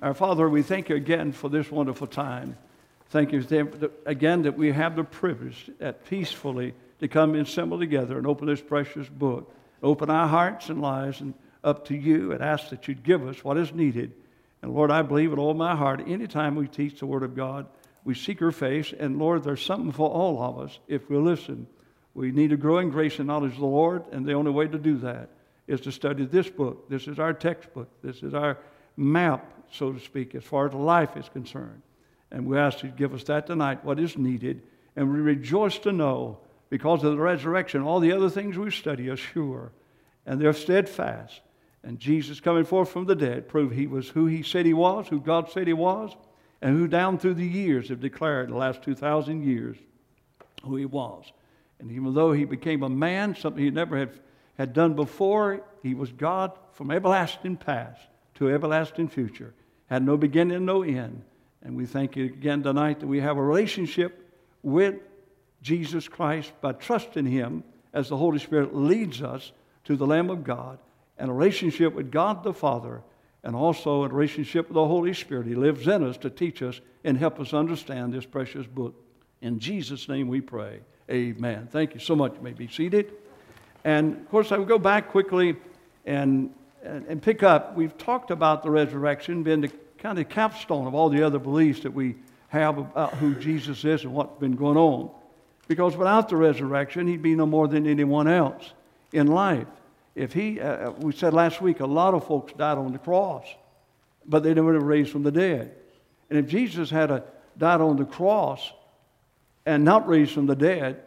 Our Father, we thank you again for this wonderful time. Thank you again that we have the privilege that peacefully to come and assemble together and open this precious book. Open our hearts and lives and up to you and ask that you'd give us what is needed. And Lord, I believe with all my heart, anytime we teach the Word of God, we seek your face. And Lord, there's something for all of us if we listen. We need to grow in grace and knowledge of the Lord, and the only way to do that is to study this book. This is our textbook. This is our map, so to speak, as far as life is concerned. And we ask you to give us that tonight, what is needed. And we rejoice to know, because of the resurrection, all the other things we study are sure, and they're steadfast. And Jesus coming forth from the dead proved he was who he said he was, who God said he was, and who down through the years have declared, the last 2,000 years, who he was. And even though he became a man, something he never had done before, he was God from everlasting past to everlasting future. Had no beginning and no end. And we thank you again tonight that we have a relationship with Jesus Christ by trusting him as the Holy Spirit leads us to the Lamb of God, and a relationship with God the Father, and also a relationship with the Holy Spirit. He lives in us to teach us and help us understand this precious book. In Jesus' name we pray. Amen. Thank you so much. You may be seated. And, of course, I will go back quickly and pick up. We've talked about the resurrection, been the kind of capstone of all the other beliefs that we have about who Jesus is and what's been going on. Because without the resurrection, he'd be no more than anyone else in life. If we said last week, a lot of folks died on the cross, but they never were raised from the dead. And if Jesus had died on the cross and not raised from the dead,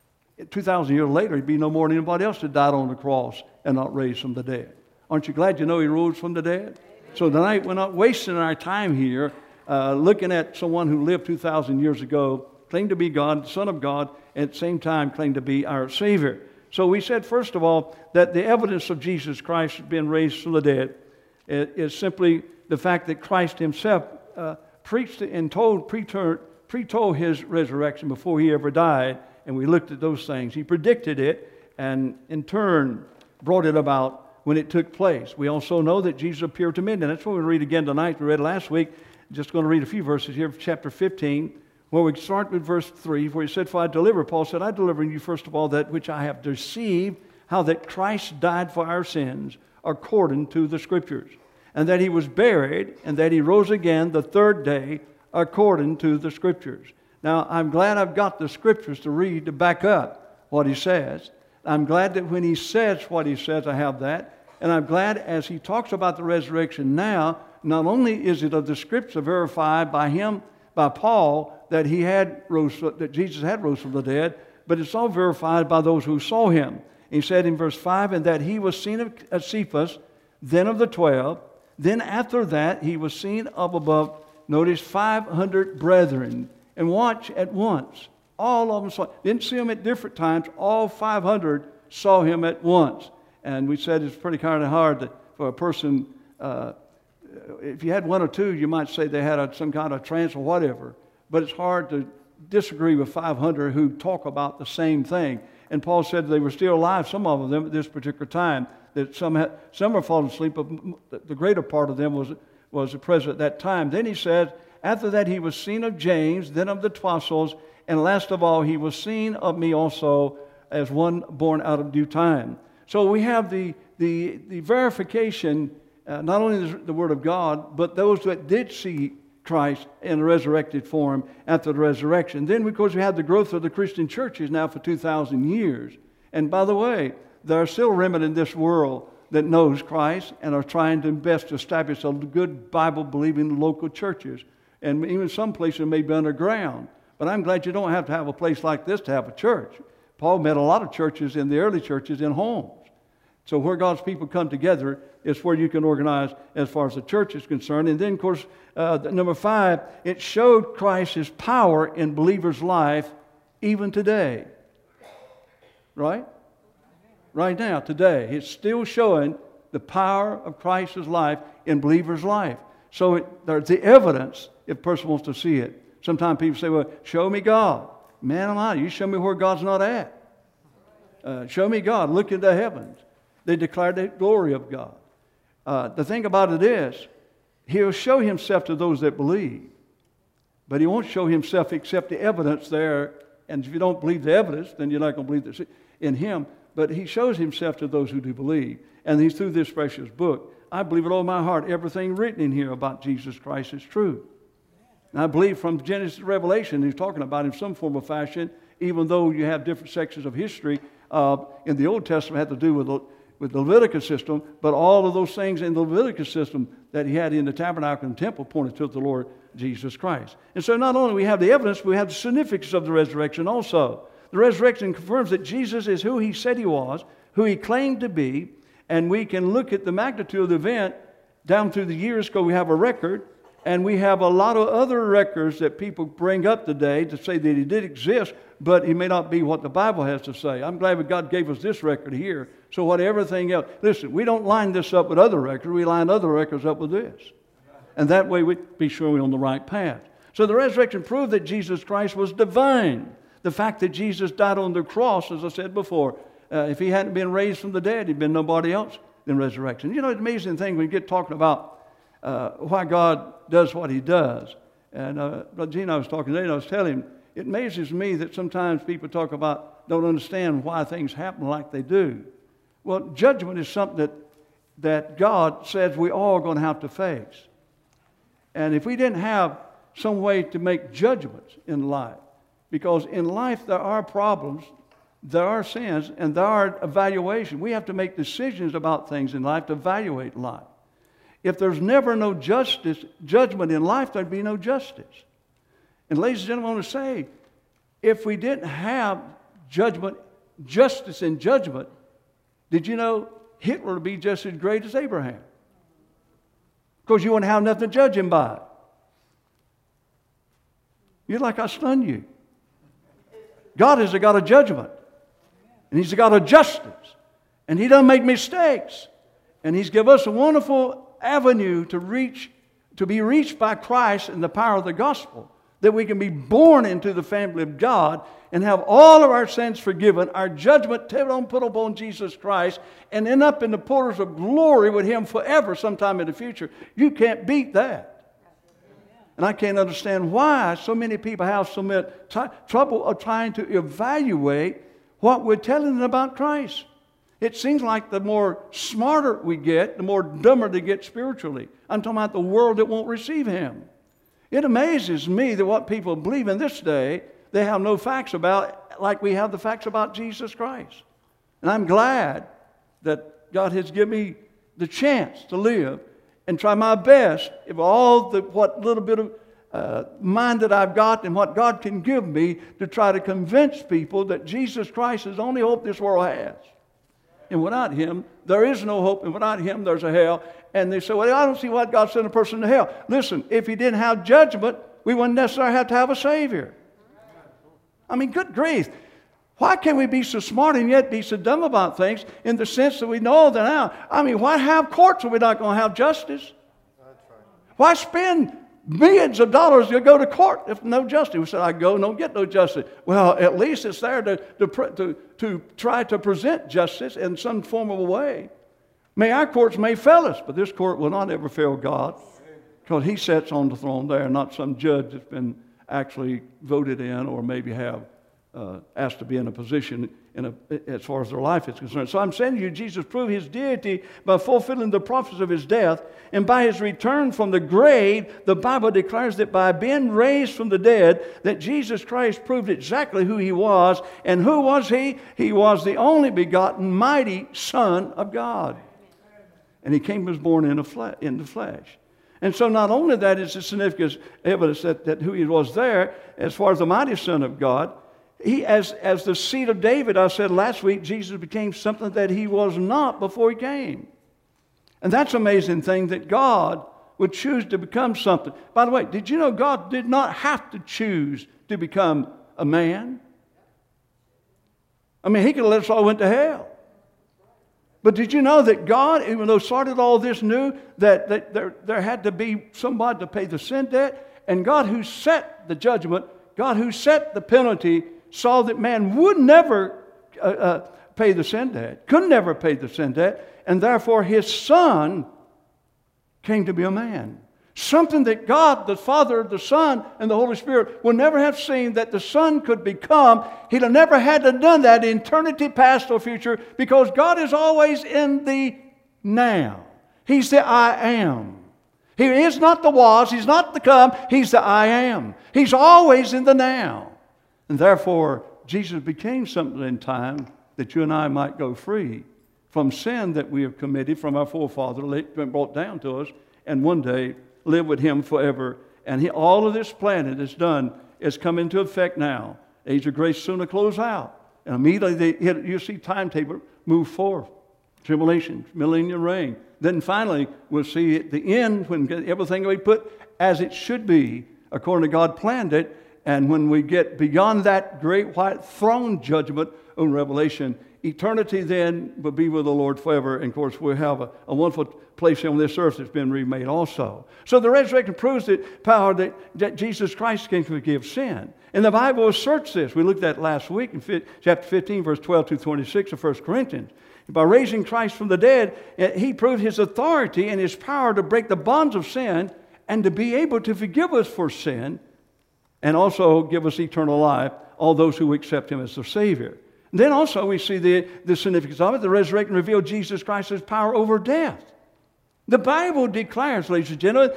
2,000 years later, he'd be no more than anybody else that died on the cross and not raised from the dead. Aren't you glad you know he rose from the dead? So tonight, we're not wasting our time here looking at someone who lived 2,000 years ago, claimed to be God, the Son of God, and at the same time claimed to be our Savior. So we said, first of all, that the evidence of Jesus Christ being raised from the dead is simply the fact that Christ himself preached and pre-told his resurrection before he ever died, and we looked at those things. He predicted it and in turn brought it about when it took place. We also know that Jesus appeared to men, and that's what we read again tonight. We read last week. I'm just going to read a few verses here, chapter 15, where we start with verse 3, where he said, "For I deliver," Paul said, "I deliver you first of all that which I have received, how that Christ died for our sins according to the Scriptures, and that he was buried, and that he rose again the third day according to the Scriptures." Now, I'm glad I've got the Scriptures to read to back up what he says. I'm glad that when he says what he says, I have that. And I'm glad as he talks about the resurrection now, not only is it of the Scripture verified by him, by Paul, that that Jesus had rose from the dead, but it's all verified by those who saw him. He said in verse 5, "And that he was seen of Cephas, then of the 12. Then after that he was seen of above," notice, 500 brethren. And watch at once. All of them saw. Didn't see him at different times. All 500 saw him at once. And we said it's pretty kind of hard for a person, if you had one or two, you might say they had some kind of trance or whatever. But it's hard to disagree with 500 who talk about the same thing. And Paul said they were still alive, some of them at this particular time. That some were fallen asleep, but the greater part of them was present at that time. Then he said, "After that he was seen of James, then of the apostles, and last of all he was seen of me also as one born out of due time." So we have the verification, not only the Word of God, but those that did see Christ in a resurrected form after the resurrection. Then, because we have the growth of the Christian churches now for 2,000 years. And by the way, there are still remnant in this world that knows Christ and are trying to best establish a good Bible-believing local churches. And even some places may be underground. But I'm glad you don't have to have a place like this to have a church. Paul met a lot of churches in the early churches in homes. So where God's people come together is where you can organize as far as the church is concerned. And then, of course, number 5, it showed Christ's power in believers' life even today. Right? Right now, today. It's still showing the power of Christ's life in believers' life. So there's the evidence if a person wants to see it. Sometimes people say, "Well, show me God." Man alive, you show me where God's not at. Show me God. Look into the heavens. They declare the glory of God. The thing about it is, He'll show himself to those that believe. But he won't show himself except the evidence there. And if you don't believe the evidence, then you're not going to believe this in him. But he shows himself to those who do believe. And he's through this precious book. I believe with all my heart, everything written in here about Jesus Christ is true. And I believe from Genesis to Revelation, he's talking about in some form or fashion, even though you have different sections of history in the Old Testament had to do with the Leviticus system, but all of those things in the Leviticus system that he had in the tabernacle and temple pointed to the Lord Jesus Christ. And so not only we have the evidence, we have the significance of the resurrection also. The resurrection confirms that Jesus is who he said he was, who he claimed to be, and we can look at the magnitude of the event down through the years because we have a record, and we have a lot of other records that people bring up today to say that he did exist, but he may not be what the Bible has to say. I'm glad that God gave us this record here. So what everything else, listen, we don't line this up with other records. We line other records up with this. And that way we be sure we're on the right path. So the resurrection proved that Jesus Christ was divine. The fact that Jesus died on the cross, as I said before, if he hadn't been raised from the dead, he'd been nobody else than resurrection. You know, it's an amazing thing when you get talking about why God does what he does. And Brother Gene, I was talking today, and I was telling him, it amazes me that sometimes people talk about, don't understand why things happen like they do. Well, judgment is something that God says we all are going to have to face. And if we didn't have some way to make judgments in life, because in life there are problems, there are sins, and there are evaluations. We have to make decisions about things in life to evaluate life. If there's never no judgment in life, there'd be no justice. And ladies and gentlemen, I want to say, if we didn't have justice and judgment, did you know Hitler would be just as great as Abraham? Because you wouldn't have nothing to judge him by. You're like I stunned you. God is a God of judgment. And he's a God of justice. And he doesn't make mistakes. And he's given us a wonderful avenue to be reached by Christ in the power of the gospel. That we can be born into the family of God and have all of our sins forgiven, our judgment put upon Jesus Christ, and end up in the portals of glory with him forever sometime in the future. You can't beat that. And I can't understand why so many people have so much trouble of trying to evaluate what we're telling them about Christ. It seems like the more smarter we get, the more dumber they get spiritually. I'm talking about the world that won't receive him. It amazes me that what people believe in this day, they have no facts about, like we have the facts about Jesus Christ. And I'm glad that God has given me the chance to live and try my best, if all what little bit of mind that I've got and what God can give me, to try to convince people that Jesus Christ is the only hope this world has. And without him, there is no hope. And without him, there's a hell. And they say, well, I don't see why God sent a person to hell. Listen, if he didn't have judgment, we wouldn't necessarily have to have a Savior. I mean, good grief. Why can we be so smart and yet be so dumb about things in the sense that we know that now? I mean, why have courts if we're not going to have justice? Why spend millions of dollars to go to court if no justice? We said, I go and don't get no justice. Well, at least it's there to try to present justice in some form of a way. Our courts may fail us, but this court will not ever fail God, because he sits on the throne there, not some judge that's been actually voted in or maybe have asked to be in a position as far as their life is concerned. So I'm saying to you, Jesus proved his deity by fulfilling the prophecies of his death, and by his return from the grave, the Bible declares that by being raised from the dead, that Jesus Christ proved exactly who he was. And who was he? He was the only begotten, mighty Son of God. And he was born in the flesh. And so not only that is the significant evidence that who he was there, as far as the mighty Son of God, he, as the seed of David, I said last week, Jesus became something that he was not before he came. And that's an amazing thing, that God would choose to become something. By the way, did you know God did not have to choose to become a man? I mean, he could have let us all went to hell. But did you know that God, even though started all this, knew that there had to be somebody to pay the sin debt? And God, who set the judgment, God, who set the penalty, saw that man would never pay the sin debt, could never pay the sin debt, and therefore his Son came to be a man. Something that God, the Father, the Son, and the Holy Spirit will never have seen that the Son could become. He'd have never had to have done that in eternity past or future, because God is always in the now. He's the I am. He is not the was, He's not the come, He's the I am. He's always in the now. And therefore, Jesus became something in time that you and I might go free from sin that we have committed from our forefather, brought down to us, and one day live with Him forever. And all of this planning is done, is come into effect now. Age of grace soon to close out. And immediately you see timetable move forth. Tribulation, millennial reign. Then finally, we'll see at the end when everything will be put as it should be, according to God planned it. And when we get beyond that great white throne judgment on Revelation, eternity then will be with the Lord forever. And of course, we'll have a wonderful place on this earth that's been remade also. So the resurrection proves that power that Jesus Christ came to forgive sin. And the Bible asserts this. We looked at last week in chapter 15, verse 12 to 26 of 1 Corinthians. By raising Christ from the dead, He proved His authority and His power to break the bonds of sin and to be able to forgive us for sin and also give us eternal life, all those who accept Him as their Savior. And then also we see the significance of it. The resurrection revealed Jesus Christ's power over death. The Bible declares, ladies and gentlemen,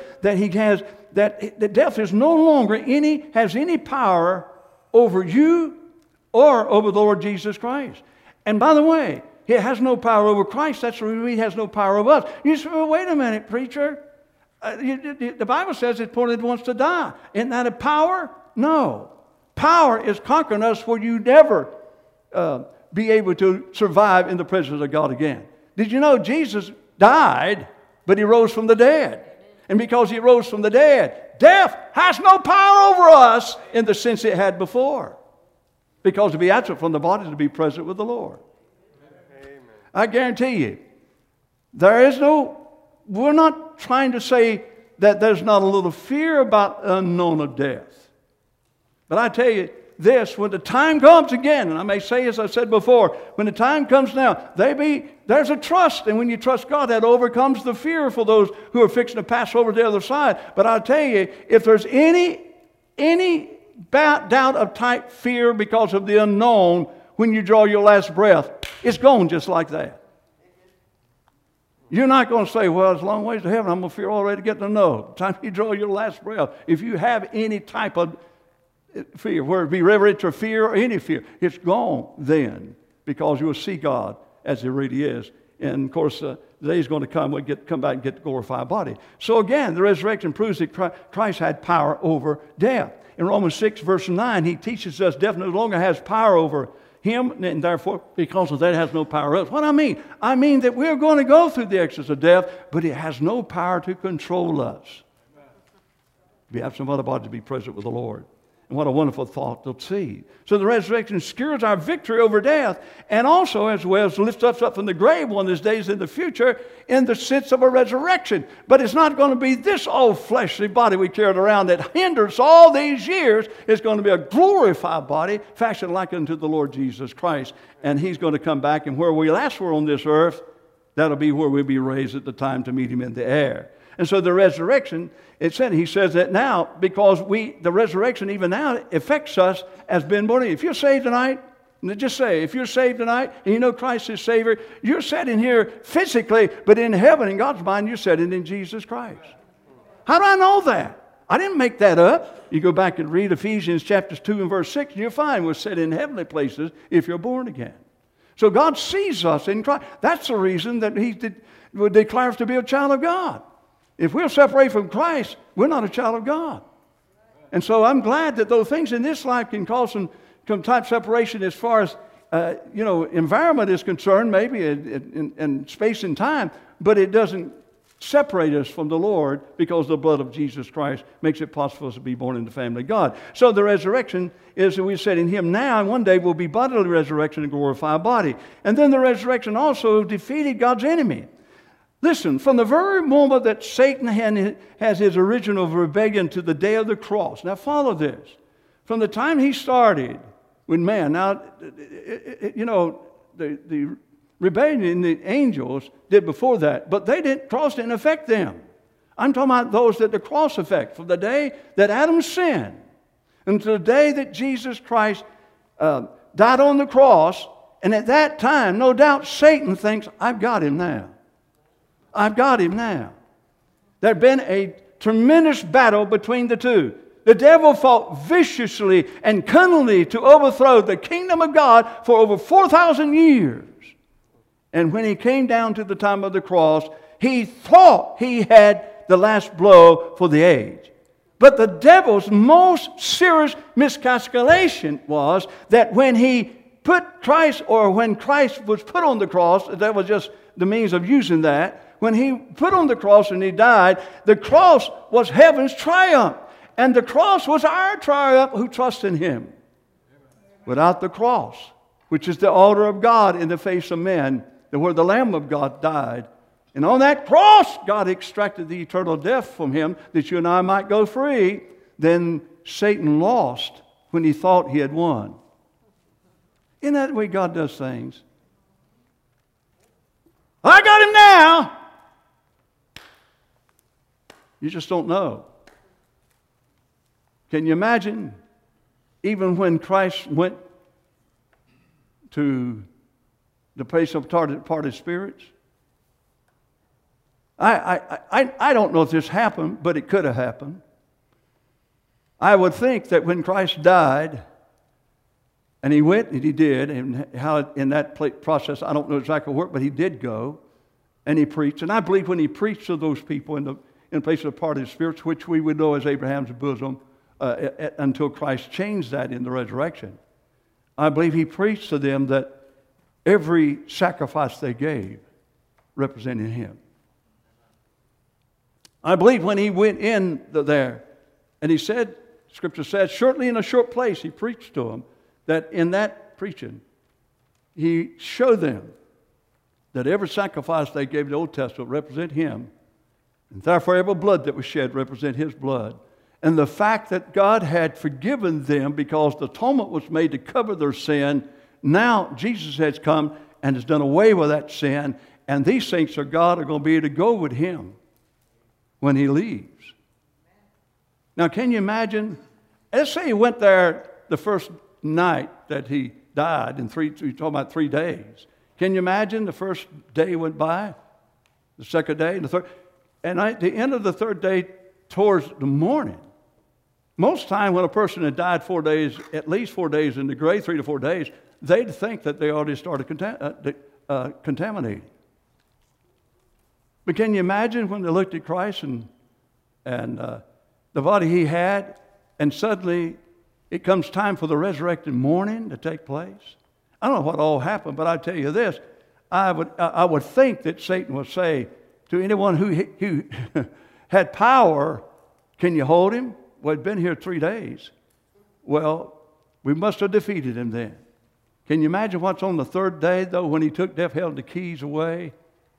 that death is no longer has any power over you or over the Lord Jesus Christ. And by the way, He has no power over Christ. That's the reason He has no power over us. You say, well, wait a minute, preacher. The Bible says it's one that wants to die. Isn't that a power? No. Power is conquering us where you never be able to survive in the presence of God again. Did you know Jesus died, but He rose from the dead? And because He rose from the dead, death has no power over us in the sense it had before. Because to be absent from the body is to be present with the Lord. Amen. I guarantee you, we're not trying to say that there's not a little fear about the unknown of death. But I tell you this, when the time comes again, and I may say as I said before, when the time comes now, there's a trust. And when you trust God, that overcomes the fear for those who are fixing to pass over to the other side. But I'll tell you, if there's any doubt of type fear because of the unknown, when you draw your last breath, it's gone just like that. You're not going to say, well, it's a long ways to heaven. I'm going to fear already getting to know. The time you draw your last breath, if you have any type of fear, whether it be reverential fear or any fear, it's gone then, because you will see God as He really is. And of course, the day is going to come, come back and get the glorified body. So again, the resurrection proves that Christ had power over death. In Romans 6, verse 9, He teaches us death no longer has power over Him, and therefore, because of that, it has no power over us. What I mean? I mean that we're going to go through the exodus of death, but it has no power to control us. We have some other body to be present with the Lord. And what a wonderful thought to see. So the resurrection secures our victory over death, and also as well as lifts us up from the grave one of these days in the future in the sense of a resurrection. But it's not going to be this old fleshly body we carried around that hinders all these years. It's going to be a glorified body fashioned like unto the Lord Jesus Christ. And He's going to come back, and where we last were on this earth, that'll be where we'll be raised at the time to meet Him in the air. And so the resurrection, He says that now, because the resurrection even now affects us as being born again. If you're saved tonight, just say, if you're saved tonight and you know Christ is Savior, you're sitting here physically, but in heaven, in God's mind, you're sitting in Jesus Christ. How do I know that? I didn't make that up. You go back and read Ephesians chapters 2 and verse 6, and you'll find we're set in heavenly places if you're born again. So God sees us in Christ. That's the reason that He declares to be a child of God. If we're separated from Christ, we're not a child of God. And so I'm glad that those things in this life can cause some type of separation as far as, environment is concerned, maybe in space and time, but it doesn't separate us from the Lord, because the blood of Jesus Christ makes it possible for us to be born in the family of God. So the resurrection is that we said in Him now, and one day will be bodily resurrection and glorified body. And then the resurrection also defeated God's enemy. Listen, from the very moment that Satan has his original rebellion to the day of the cross. Now follow this. From the time he started with man, now, the rebellion the angels did before that, but cross didn't affect them I'm talking about those that the cross effect, from the day that Adam sinned until the day that Jesus Christ died on the cross. And at that time, no doubt, Satan thinks, I've got him now. I've got him now. There had been a tremendous battle between the two. The devil fought viciously and cunningly to overthrow the kingdom of God for over 4,000 years. And when he came down to the time of the cross, he thought he had the last blow for the age. But the devil's most serious miscalculation was that when he put Christ, or when Christ was put on the cross, that was just the means of using that. When he put on the cross and he died, the cross was heaven's triumph. And the cross was our triumph who trust in him. Without the cross, which is the altar of God in the face of men, where the Lamb of God died. And on that cross, God extracted the eternal death from him that you and I might go free. Then Satan lost when he thought he had won. Isn't that the way God does things? I got him now. You just don't know. Can you imagine, even when Christ went to the place of departed spirits? I don't know if this happened, but it could have happened. I would think that when Christ died, and he went, and he did, and how in that process, I don't know exactly where, but he did go, and he preached. And I believe when he preached to those people in the place of departed spirits, which we would know as Abraham's bosom, until Christ changed that in the resurrection, I believe he preached to them that every sacrifice they gave represented him. I believe when he went in there, and he said, Scripture says, shortly in a short place, he preached to them, that in that preaching, he showed them that every sacrifice they gave in the Old Testament represent him, and therefore every blood that was shed represent his blood. And the fact that God had forgiven them because the atonement was made to cover their sin, now Jesus has come and has done away with that sin, and these saints of God are going to be able to go with him when he leaves. Now, can you imagine? Let's say he went there the first night that he died, and you're talking about 3 days. Can you imagine the first day went by, the second day, and the third? And at the end of the third day, towards the morning, most time when a person had died 4 days, at least 4 days in the grave, 3 to 4 days, they'd think that they already started contaminating. But can you imagine when they looked at Christ and the body he had, and suddenly it comes time for the resurrected morning to take place? I don't know what all happened, but I tell you this: I would think that Satan would say to anyone who had power, "Can you hold him? Well, he'd been here 3 days. Well, we must have defeated him then." Can you imagine what's on the third day, though, when he took death, held the keys away?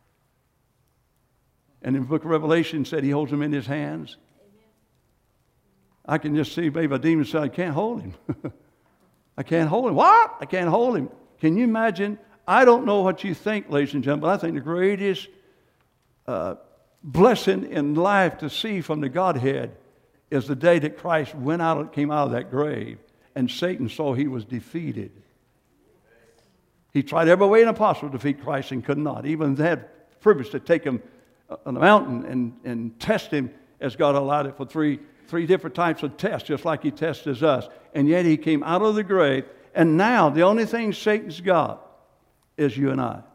And in the book of Revelation said he holds them in his hands. Amen. I can just see maybe a demon say, "I can't hold him." I can't hold him. What? I can't hold him. Can you imagine? I don't know what you think, ladies and gentlemen, but I think the greatest blessing in life to see from the Godhead is the day that Christ came out of that grave, and Satan saw he was defeated. He tried every way possible to defeat Christ and could not. Even had privilege to take him on the mountain and test him, as God allowed it for three different types of tests, just like he tested us. And yet he came out of the grave, and now the only thing Satan's got is you and I.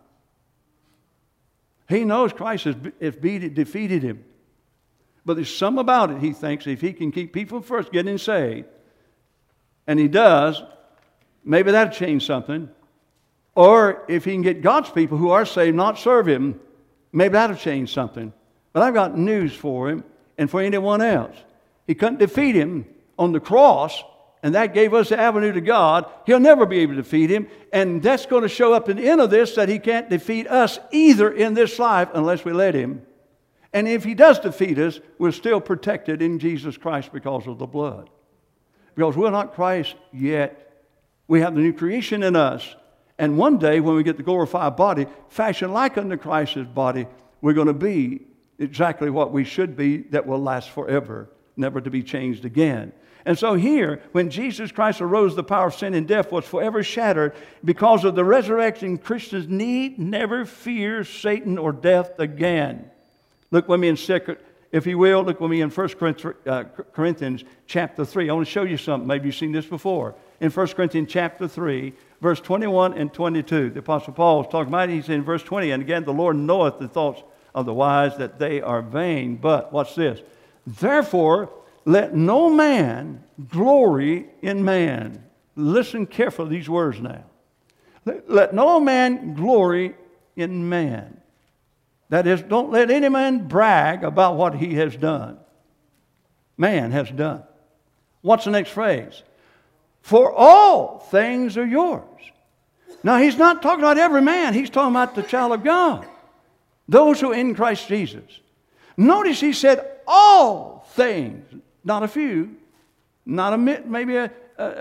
He knows Christ has defeated him. But there's something about it, he thinks, if he can keep people first getting saved, and he does, maybe that'll change something. Or if he can get God's people who are saved not serve him, maybe that'll change something. But I've got news for him and for anyone else. He couldn't defeat him on the cross, and that gave us the avenue to God. He'll never be able to defeat him, and that's going to show up in the end of this, that he can't defeat us either in this life unless we let him. And if he does defeat us, we're still protected in Jesus Christ because of the blood. Because we're not Christ yet. We have the new creation in us. And one day when we get the glorified body, fashioned like unto Christ's body, we're going to be exactly what we should be that will last forever, never to be changed again. And so here, when Jesus Christ arose, the power of sin and death was forever shattered. Because of the resurrection, Christians need never fear Satan or death again. Look with me in if you will, look with me in 1 Corinthians chapter 3. I want to show you something. Maybe you've seen this before. In 1 Corinthians chapter 3, verse 21 and 22. The Apostle Paul is talking about it. He said in verse 20, and again, the Lord knoweth the thoughts of the wise, that they are vain. But, watch this. Therefore, let no man glory in man. Listen carefully to these words now. Let no man glory in man. That is, don't let any man brag about what he has done. Man has done. What's the next phrase? For all things are yours. Now, he's not talking about every man. He's talking about the child of God. Those who are in Christ Jesus. Notice he said all things. Not a few. Not maybe a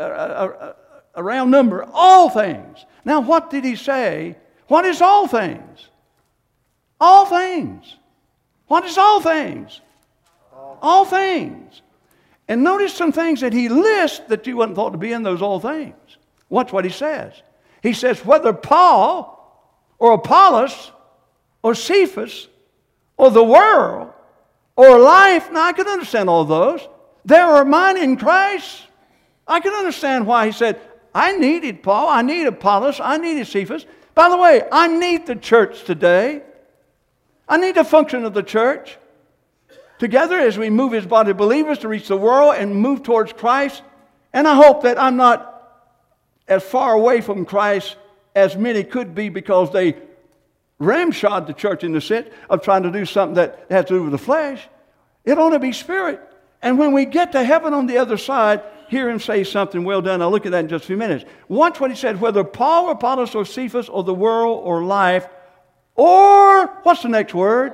round number. All things. Now, what did he say? What is all things? All things. What is all things? All things. And notice some things that he lists that you wouldn't thought to be in those all things. Watch what he says. He says, whether Paul or Apollos or Cephas or the world or life. Now, I can understand all those. There are mine in Christ. I can understand why he said, I needed Paul, I needed Apollos, I needed Cephas. By the way, I need the church today. I need the function of the church. Together as we move as body of believers to reach the world and move towards Christ. And I hope that I'm not as far away from Christ as many could be because they ramshod the church in the sense of trying to do something that has to do with the flesh. It ought to be spirit. And when we get to heaven on the other side, hear him say something well done. I'll look at that in just a few minutes. Watch what he said, whether Paul or Apollos or Cephas or the world or life or, what's the next word?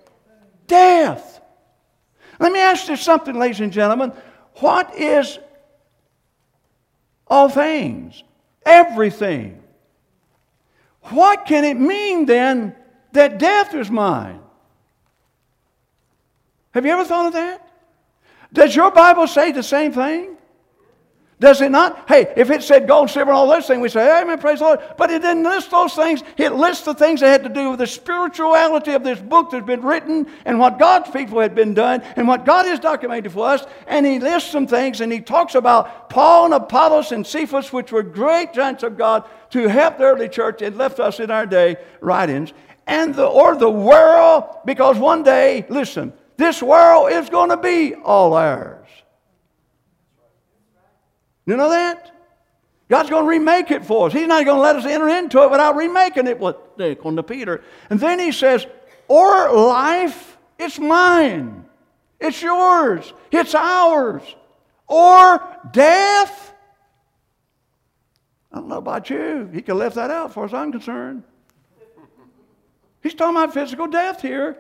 Death. Let me ask you something, ladies and gentlemen. What is all things? Everything. What can it mean then that death is mine? Have you ever thought of that? Does your Bible say the same thing? Does it not? Hey, if it said gold, silver, and all those things, we say, amen, praise the Lord. But it didn't list those things. It lists the things that had to do with the spirituality of this book that's been written and what God's people had been done and what God has documented for us. And he lists some things and he talks about Paul and Apollos and Cephas, which were great giants of God to help the early church and left us in our day writings. And the world, because one day, listen, this world is going to be all ours. You know that? God's going to remake it for us. He's not going to let us enter into it without remaking it, according to Peter. And then he says, or life, it's mine. It's yours. It's ours. Or death. I don't know about you. He could have left that out as far as I'm concerned. He's talking about physical death here.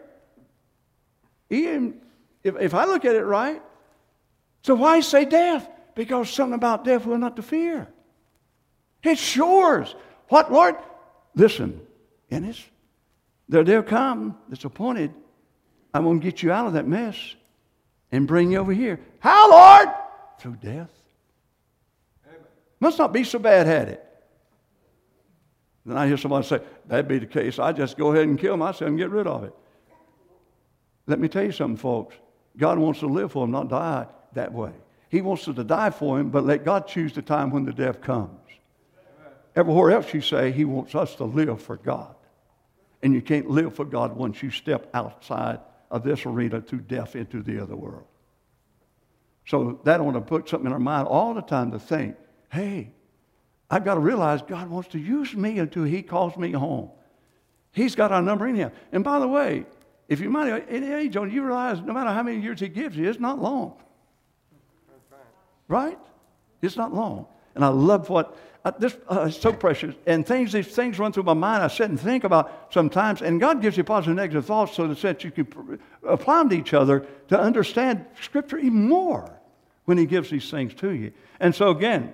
If I look at it right. So why say death? Because something about death we're not to fear. It's yours. What, Lord? Listen, Ennis, there'll come that's appointed. I'm going to get you out of that mess and bring you over here. How, Lord? Through death. Amen. Must not be so bad, had it? Then I hear somebody say, that'd be the case. I just go ahead and kill myself and get rid of it. Let me tell you something, folks. God wants to live for him, not die that way. He wants us to die for him, but let God choose the time when the death comes. Amen. Everywhere else you say, he wants us to live for God. And you can't live for God once you step outside of this arena to death into the other world. So that ought to put something in our mind all the time to think, hey, I've got to realize God wants to use me until he calls me home. He's got our number in him. And by the way, if you might at any age on, you realize no matter how many years he gives you, it's not long. Right? It's not long. And I love what, this is so precious. And these things run through my mind. I sit and think about sometimes. And God gives you positive and negative thoughts so that you can apply them to each other to understand Scripture even more when he gives these things to you. And so again,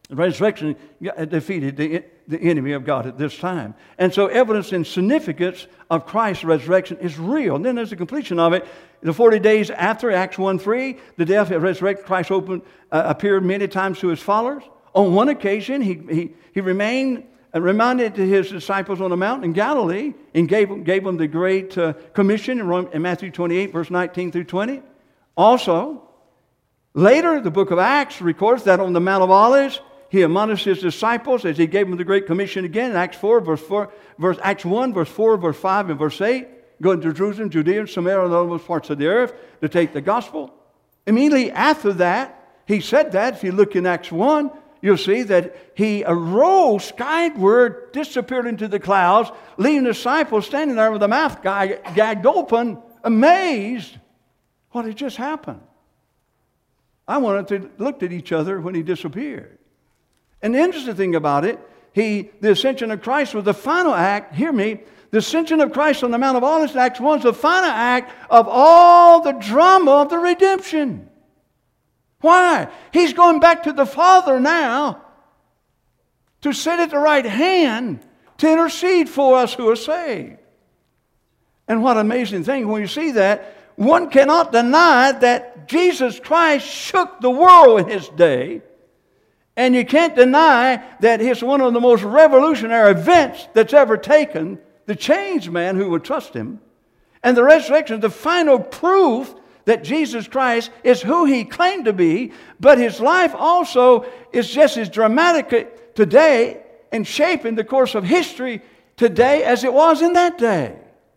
The resurrection defeated the enemy of God at this time. And so evidence and significance of Christ's resurrection is real. And then there's the completion of it. The 40 days after, Acts 1:3, the death and resurrection, Christ appeared many times to his followers. On one occasion, he remained reminded to his disciples on the mountain in Galilee and gave them the Great Commission in Matthew 28, verse 19 through 20. Also, later, the book of Acts records that on the Mount of Olives, he admonished his disciples as he gave them the Great Commission again in Acts 1, verse 4, verse 5, and verse 8. Go into Jerusalem, Judea, and Samaria, and all those parts of the earth to take the gospel. Immediately after that, he said that. If you look in Acts 1, you'll see that he arose skyward, disappeared into the clouds, leaving the disciples standing there with their mouth gagged open, amazed. What had just happened? I wanted to look at each other when he disappeared. And the interesting thing about it, the ascension of Christ was the final act. Hear me. The ascension of Christ on the Mount of Olives, Acts 1, is the final act of all the drama of the redemption. Why? He's going back to the Father now to sit at the right hand to intercede for us who are saved. And what an amazing thing when you see that. One cannot deny that Jesus Christ shook the world in his day. And you can't deny that it's one of the most revolutionary events that's ever taken to change man who would trust him. And the resurrection is the final proof that Jesus Christ is who he claimed to be, but his life also is just as dramatic today and shaping the course of history today as it was in that day.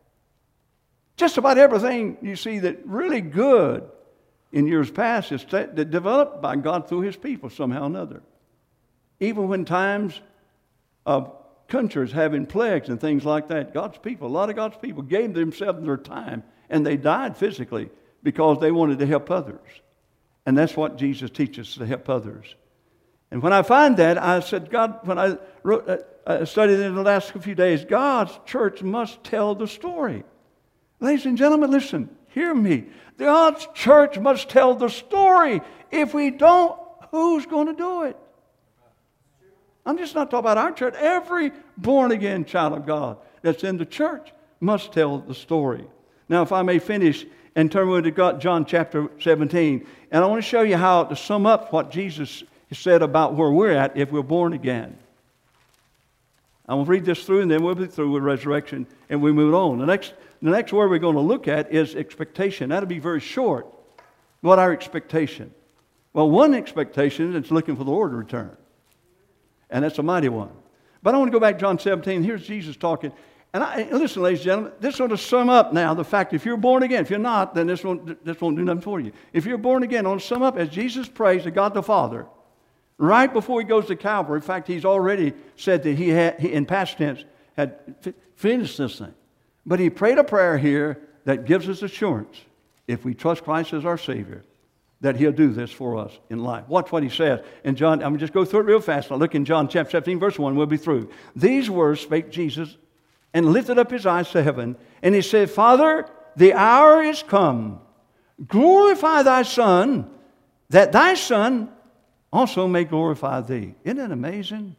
Just about everything you see that really good in years past is developed by God through his people somehow or another. Even when times of countries having plagues and things like that, God's people, a lot of God's people gave themselves their time and they died physically because they wanted to help others. And that's what Jesus teaches, to help others. And when I find that, I said, God, when I studied it in the last few days, God's church must tell the story. Ladies and gentlemen, listen, hear me. God's church must tell the story. If we don't, who's going to do it? I'm just not talking about our church. Every born-again child of God that's in the church must tell the story. Now, if I may finish and turn over to John chapter 17, and I want to show you how to sum up what Jesus said about where we're at if we're born again. I will read this through, and then we'll be through with resurrection, and we move on. The next word we're going to look at is expectation. That'll be very short. What our expectation? Well, one expectation is looking for the Lord to return. And that's a mighty one. But I want to go back to John 17. Here's Jesus talking. And listen, ladies and gentlemen, this is going to sum up now the fact if you're born again. If you're not, then this won't do nothing for you. If you're born again, I want to sum up as Jesus prays to God the Father right before he goes to Calvary. In fact, he's already said that he in past tense, had finished this thing. But he prayed a prayer here that gives us assurance, if we trust Christ as our Savior, that he'll do this for us in life. Watch what he says. In John, I'm going to just go through it real fast. I'll look in John chapter 17, verse 1. We'll be through. These words spake Jesus and lifted up his eyes to heaven. And he said, Father, the hour is come. Glorify thy Son, that thy Son also may glorify thee. Isn't that amazing?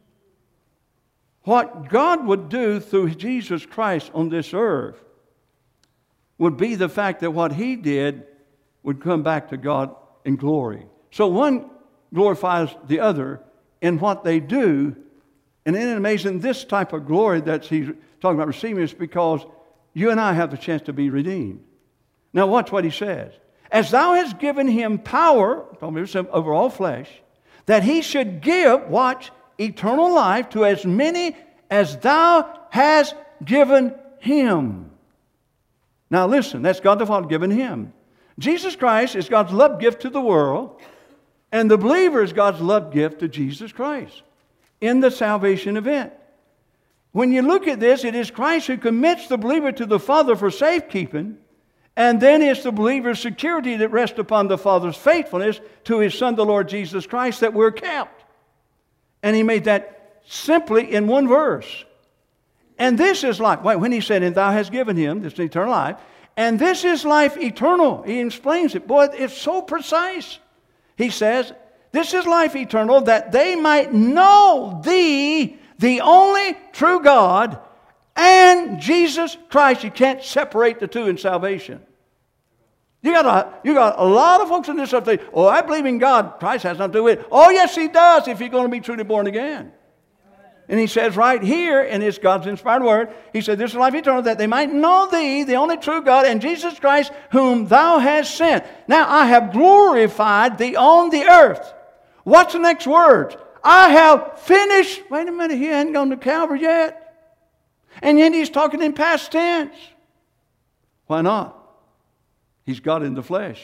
What God would do through Jesus Christ on this earth would be the fact that what he did would come back to God in glory. So one glorifies the other in what they do. And isn't it amazing? This type of glory that he's talking about receiving is because you and I have the chance to be redeemed. Now watch what he says. As thou hast given him power, over all flesh, that he should give, watch, eternal life to as many as thou hast given him. Now listen, that's God the Father given him. Jesus Christ is God's love gift to the world, and the believer is God's love gift to Jesus Christ in the salvation event. When you look at this, it is Christ who commits the believer to the Father for safekeeping, and then it's the believer's security that rests upon the Father's faithfulness to his Son, the Lord Jesus Christ, that we're kept. And he made that simply in one verse. And this is life. When he said, and thou hast given him this eternal life, and this is life eternal. He explains it. Boy, it's so precise. He says This is life eternal, that they might know Thee, the only true God, and Jesus Christ. You can't separate the two in salvation. You got a lot of folks in this stuff say, oh, I believe in God. Christ has nothing to do with it. Oh, yes, He does if you're going to be truly born again. And He says right here in His God's inspired word, He said, this is life eternal, that they might know Thee, the only true God, and Jesus Christ, whom Thou hast sent. Now I have glorified Thee on the earth. What's the next word? I have finished. Wait a minute, He hadn't gone to Calvary yet. And yet He's talking in past tense. Why not? He's God in the flesh.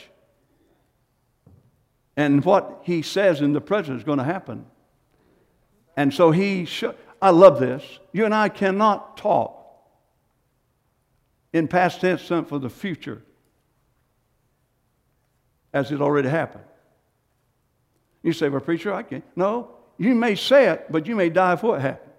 And what He says in the present is going to happen. And so I love this. You and I cannot talk in past tense for the future as it already happened. You say, well, preacher, I can't. No, you may say it, but you may die before it happens.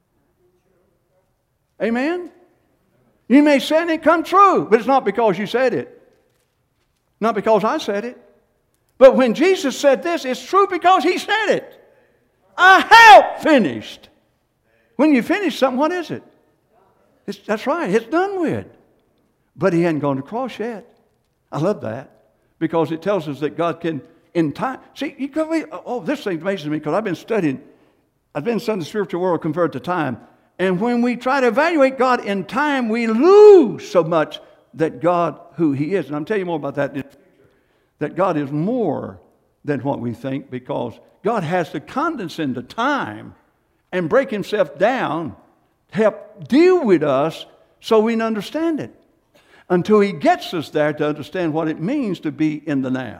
Amen? You may say it and it come true, but it's not because you said it. Not because I said it. But when Jesus said this, it's true because He said it. I have finished. When you finish something, what is it? That's right. It's done with. But He hadn't gone to the cross yet. I love that. Because it tells us that God can, in time. See, this thing amazes me because I've been studying the spiritual world compared to time. And when we try to evaluate God in time, we lose so much that God, who He is. And I'm telling you more about that in the future. That God is more than what we think, because God has to condescend to time and break Himself down to help deal with us so we can understand it. Until He gets us there to understand what it means to be in the now.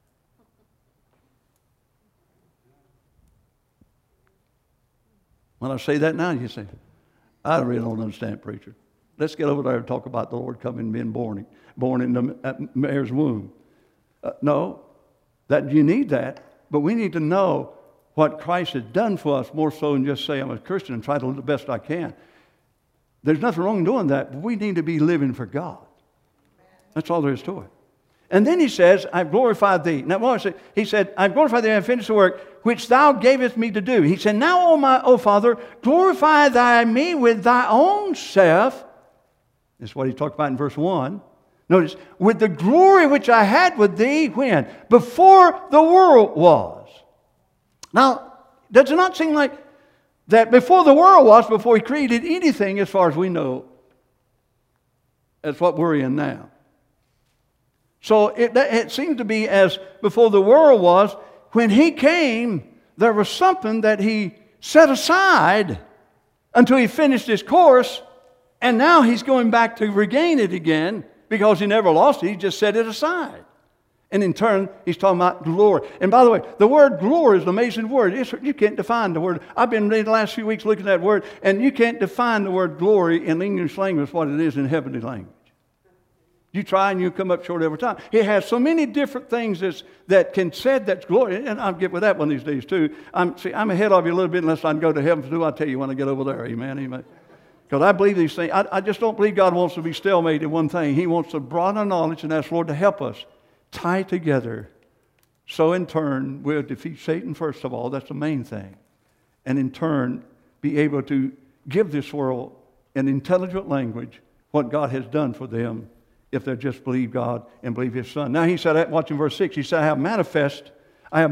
When I say that now, you say, I really don't understand, preacher. Let's get over there and talk about the Lord coming and being born in the Mary's womb. No, that you need that, but we need to know what Christ has done for us more so than just say I'm a Christian and try to live the best I can. There's nothing wrong in doing that, but we need to be living for God. That's all there is to it. And then He says, I've glorified Thee. Now, He said, I've glorified Thee and finished the work which Thou gavest me to do. He said, now, O Father, glorify Thy me with Thy own self. That's what He talked about in verse 1. Notice, with the glory which I had with Thee, when? Before the world was. Now, does it not seem like that before the world was, before He created anything, as far as we know, that's what we're in now. So it seemed to be as before the world was, when He came, there was something that He set aside until He finished His course, and now He's going back to regain it again. Because He never lost it, He just set it aside. And in turn, He's talking about glory. And by the way, the word glory is an amazing word. You can't define the word. I've been in the last few weeks looking at that word, and you can't define the word glory in English language what it is in heavenly language. You try and you come up short every time. It has so many different things that can say that's glory. And I'll get with that one these days too. I'm ahead of you a little bit unless I can go to heaven. So I'll tell you when I get over there. Amen. Amen. Because I believe these things. I just don't believe God wants to be stalemate in one thing. He wants to broaden our knowledge and ask the Lord to help us tie together. So in turn, we'll defeat Satan first of all. That's the main thing. And in turn, be able to give this world in intelligent language what God has done for them if they just believe God and believe His Son. Now He said, watching verse 6, He said, I have manifest Thy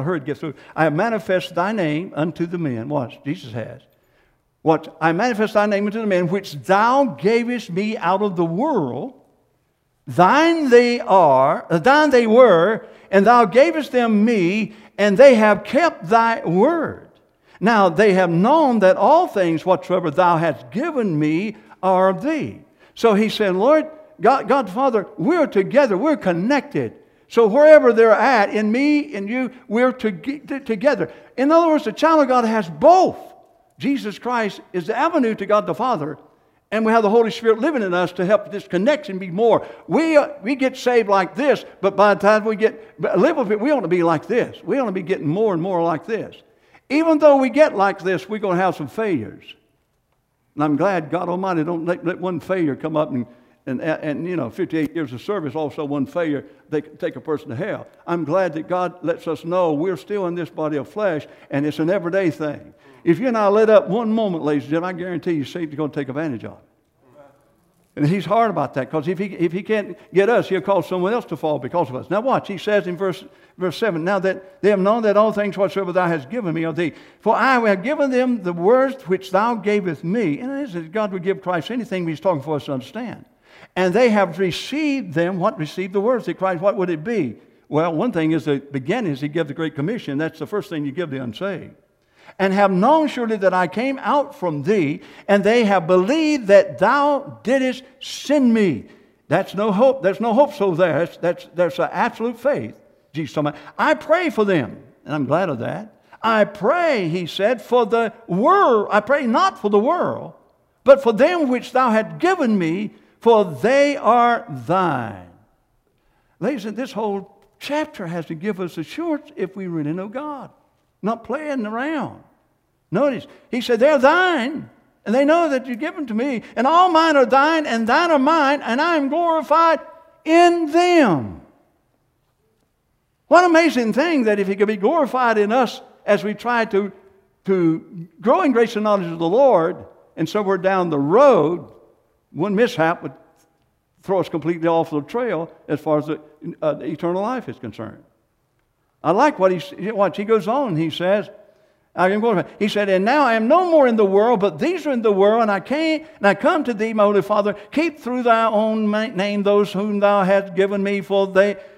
name unto the men. What? Jesus has. What? I manifest Thy name unto the men, which Thou gavest me out of the world. Thine they were, and Thou gavest them me, and they have kept Thy word. Now they have known that all things whatsoever Thou hast given me are of Thee. So He said, Lord, God the Father, we're together, we're connected. So wherever they're at, in me and you, we're together. In other words, the child of God has both. Jesus Christ is the avenue to God the Father, and we have the Holy Spirit living in us to help this connection be more. We get saved like this, but by the time we live with it, we want to be like this. We want to be getting more and more like this. Even though we get like this, we're going to have some failures. And I'm glad God Almighty don't let one failure come up And you know, 58 years of service, also one failure, they can take a person to hell. I'm glad that God lets us know we're still in this body of flesh, and it's an everyday thing. If you're not lit up one moment, ladies and gentlemen, I guarantee you Satan's going to take advantage of it. And he's hard about that, because if he can't get us, he'll cause someone else to fall because of us. Now watch, he says in verse 7, now that they have known that all things whatsoever thou hast given me are thee. For I have given them the words which thou gavest me. And it is God would give Christ anything he's talking for us to understand. And they have received them, what received the words of Christ, what would it be? Well, one thing is the beginning is he gives the Great Commission. That's the first thing you give the unsaved. And have known surely that I came out from thee, and they have believed that thou didst send me. That's no hope. There's no hope so there. There's an absolute faith. Jesus talking about, I pray for them, and I'm glad of that. I pray, he said, for the world. I pray not for the world, but for them which thou hast given me, for they are thine. Ladies, this whole chapter has to give us assurance if we really know God. Not playing around. Notice, he said, they're thine, and they know that you've given to me, and all mine are thine, and thine are mine, and I am glorified in them. What an amazing thing that if he could be glorified in us as we try to grow in grace and knowledge of the Lord, and somewhere down the road, one mishap would throw us completely off the trail as far as the eternal life is concerned. I like what he goes on. He says, he said, and now I am no more in the world, but these are in the world, and I come to thee, my Holy Father, keep through thy own name those whom thou hast given me, for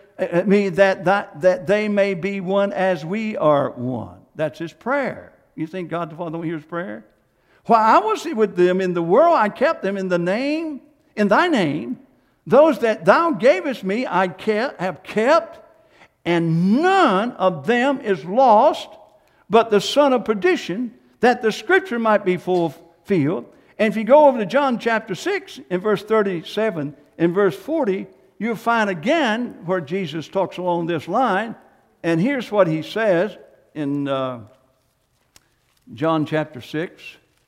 that they may be one as we are one. That's his prayer. You think God the Father won't hear his prayer? While I was with them in the world, I kept them in thy name. Those that thou gavest me, I have kept, and none of them is lost, but the son of perdition, that the scripture might be fulfilled. And if you go over to John chapter 6, in verse 37 and verse 40, you'll find again where Jesus talks along this line. And here's what he says in John chapter 6.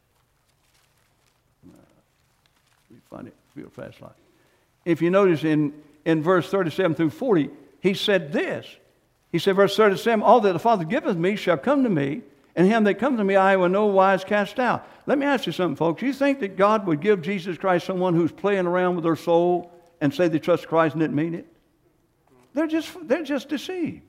Let me find it real fast. If you notice in verse 37 through 40, he said this. He said, verse 37, all that the Father giveth me shall come to me, and him that comes to me I will no wise cast out. Let me ask you something, folks. You think that God would give Jesus Christ someone who's playing around with their soul and say they trust Christ and didn't mean it? They're just deceived.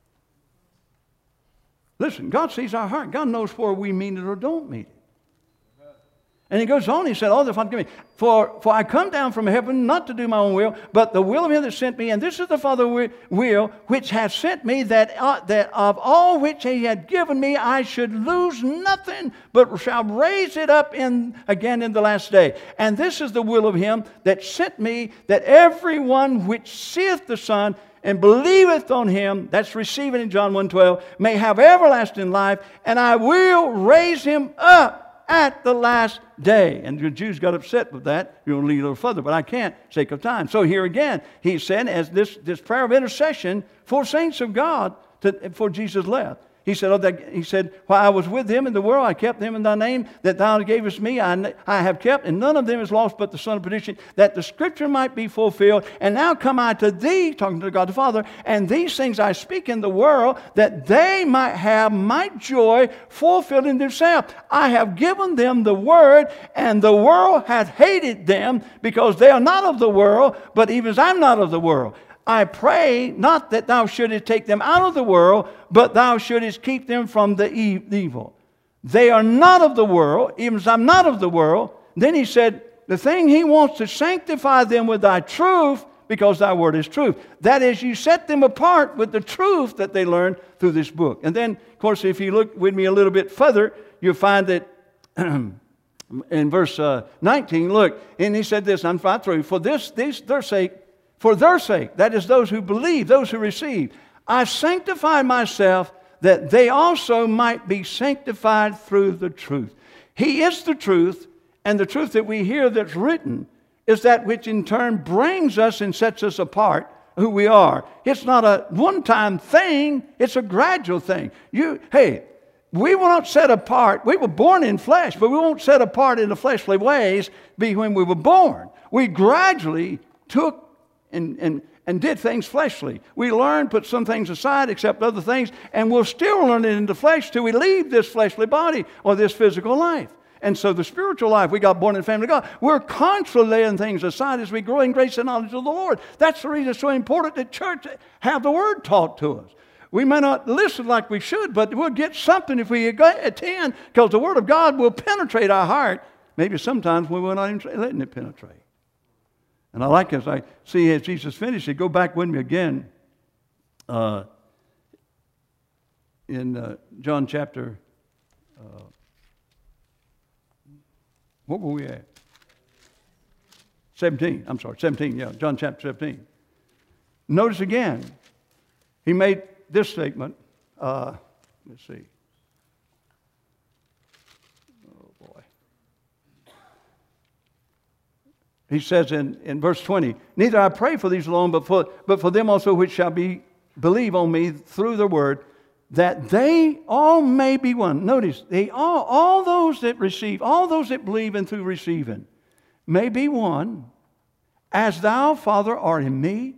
Listen, God sees our heart. God knows where we mean it or don't mean it. And he goes on, he said, all that the Father give me. For I come down from heaven not to do my own will, but the will of him that sent me. And this is the Father's will which hath sent me, that of all which he had given me I should lose nothing, but shall raise it up again in the last day. And this is the will of him that sent me, that everyone which seeth the Son and believeth on him, that's receiving in John 1:12, may have everlasting life, and I will raise him up at the last day. And the Jews got upset with that. You'll lead a little further, but I can't, sake of time. So here again, he said, as this prayer of intercession for saints of God for Jesus left. He said, while I was with them in the world, I kept them in thy name, that thou gavest me, I have kept, and none of them is lost but the son of perdition, that the scripture might be fulfilled. And now come I to thee, talking to God the Father, and these things I speak in the world, that they might have my joy fulfilled in themselves. I have given them the word, and the world hath hated them, because they are not of the world, but even as I'm not of the world. I pray not that thou shouldest take them out of the world, but thou shouldest keep them from the evil. They are not of the world, even as I'm not of the world. Then he said, the thing he wants to sanctify them with thy truth, because thy word is truth. That is, you set them apart with the truth that they learned through this book. And then, of course, if you look with me a little bit further, you'll find that in verse 19, look, and he said this, I'm right through, for their sake, that is those who believe, those who receive, I sanctify myself, that they also might be sanctified through the truth. He is the truth, and the truth that we hear that's written is that which in turn brings us and sets us apart who we are. It's not a one-time thing, it's a gradual thing. We were not set apart. We were born in flesh, but we weren't set apart in the fleshly ways when we were born. We gradually took and did things fleshly. We learned, put some things aside, accept other things, and we'll still learn it in the flesh till we leave this fleshly body or this physical life. And so the spiritual life, we got born in the family of God. We're constantly laying things aside as we grow in grace and knowledge of the Lord. That's the reason it's so important that church have the Word taught to us. We may not listen like we should, but we'll get something if we attend, because the Word of God will penetrate our heart. Maybe sometimes we will not even letting it penetrate. And I like as I see as Jesus finished it, go back with me again in John chapter, what were we at? 17, I'm sorry, 17, yeah, John chapter 17. Notice again, he made this statement. Let's see. Oh, boy. He says in verse 20, neither I pray for these alone, but for them also which shall believe on me through the word, that they all may be one. Notice, all those that receive, all those that believe and through receiving, may be one, as thou, Father, art in me,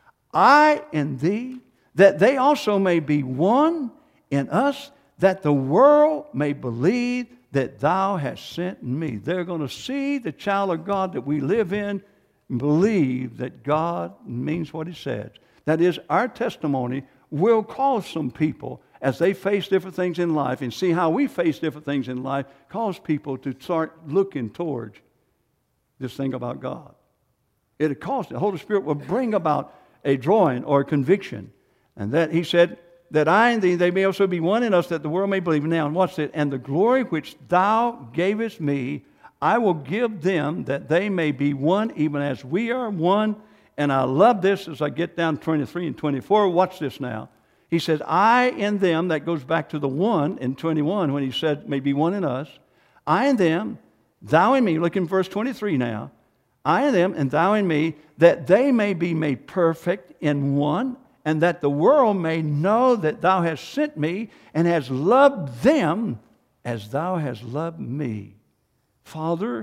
I in thee, that they also may be one in us, that the world may believe that thou hast sent me. They're going to see the child of God that we live in and believe that God means what he says. That is, our testimony will cause some people, as they face different things in life and see how we face different things in life, cause people to start looking towards this thing about God. It'll cause the Holy Spirit will bring about a drawing or a conviction. And that he said, that I and thee, they may also be one in us, that the world may believe. Now, and watch it. And the glory which thou gavest me, I will give them, that they may be one, even as we are one. And I love this as I get down to 23 and 24. Watch this now. He says, I in them, that goes back to the one in 21 when he said, may be one in us. I in them, thou in me. Look in verse 23 now. I in them, and thou in me, that they may be made perfect in one, and that the world may know that thou hast sent me and hast loved them as thou hast loved me. Father,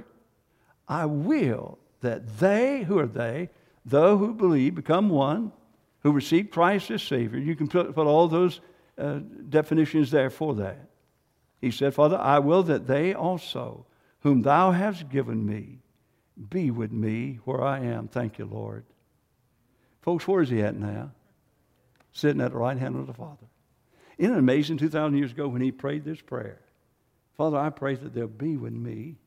I will that they, who are they, those who believe, become one, who receive Christ as Savior. You can put all those definitions there for that. He said, Father, I will that they also, whom thou hast given me, be with me where I am. Thank you, Lord. Folks, where is he at now? Sitting at the right hand of the Father. Isn't it amazing 2,000 years ago when he prayed this prayer? Father, I pray that they'll be with me.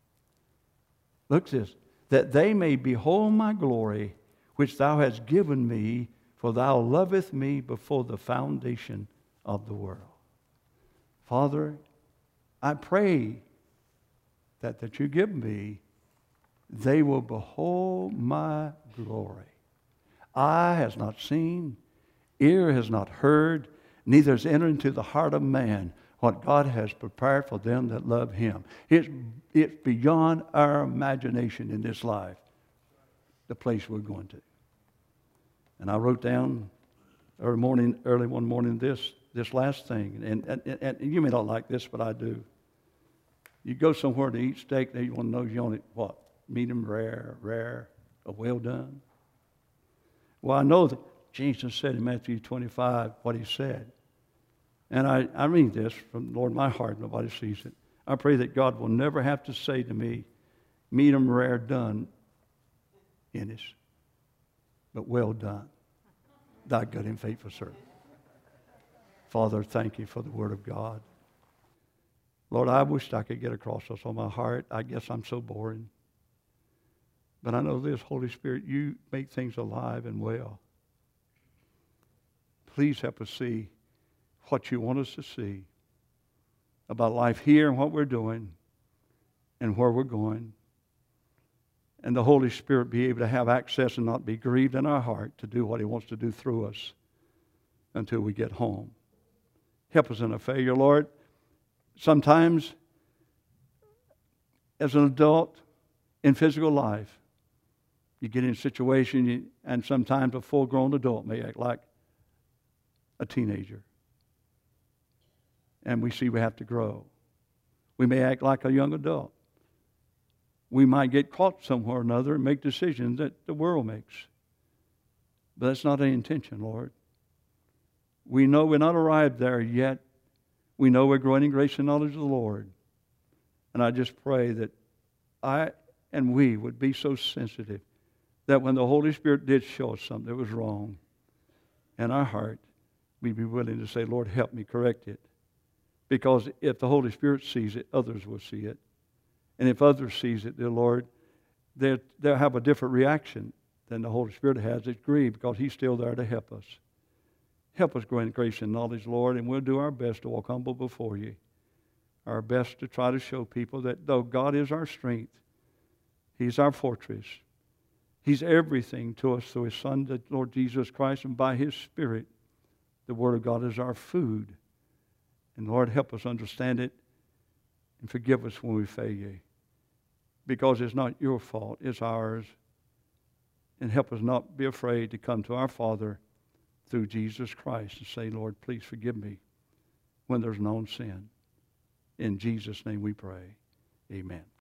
Look at this. That they may behold my glory, which thou hast given me, for thou lovest me before the foundation of the world. Father, I pray that you give me, they will behold my glory. Eye has not seen, ear has not heard, neither has entered into the heart of man what God has prepared for them that love him. It's beyond our imagination in this life, the place we're going to. And I wrote down early one morning this last thing. And you may not like this, but I do. You go somewhere to eat steak, and you want to know you only, what? Medium rare, or well done? Well, I know that Jesus said in Matthew 25 what he said. And I read this from the Lord in my heart. Nobody sees it. I pray that God will never have to say to me, medium rare done in this, but well done, thy good and faithful servant. Father, thank you for the word of God. Lord, I wished I could get across this on my heart. I guess I'm so boring. But I know this, Holy Spirit, you make things alive and well. Please help us see what you want us to see about life here and what we're doing and where we're going. And the Holy Spirit be able to have access and not be grieved in our heart to do what he wants to do through us until we get home. Help us in our failure, Lord. Sometimes, as an adult in physical life, you get in a situation, and sometimes a full-grown adult may act like a teenager. and we see we have to grow. We may act like a young adult. We might get caught somewhere or another and make decisions that the world makes. But that's not the intention, Lord. We know we're not arrived there yet. We know we're growing in grace and knowledge of the Lord. And I just pray that I and we would be so sensitive that when the Holy Spirit did show us something that was wrong in our heart, we'd be willing to say, Lord, help me correct it. Because if the Holy Spirit sees it, others will see it. And if others sees it, dear Lord, they'll have a different reaction than the Holy Spirit has. It's grieved because He's still there to help us. Help us grow in grace and knowledge, Lord, and we'll do our best to walk humble before You. Our best to try to show people that though God is our strength, He's our fortress. He's everything to us through His Son, the Lord Jesus Christ, and by His Spirit, the Word of God is our food. And Lord, help us understand it and forgive us when we fail You. Because it's not Your fault, it's ours. And help us not be afraid to come to our Father through Jesus Christ and say, Lord, please forgive me when there's known sin. In Jesus' name we pray. Amen.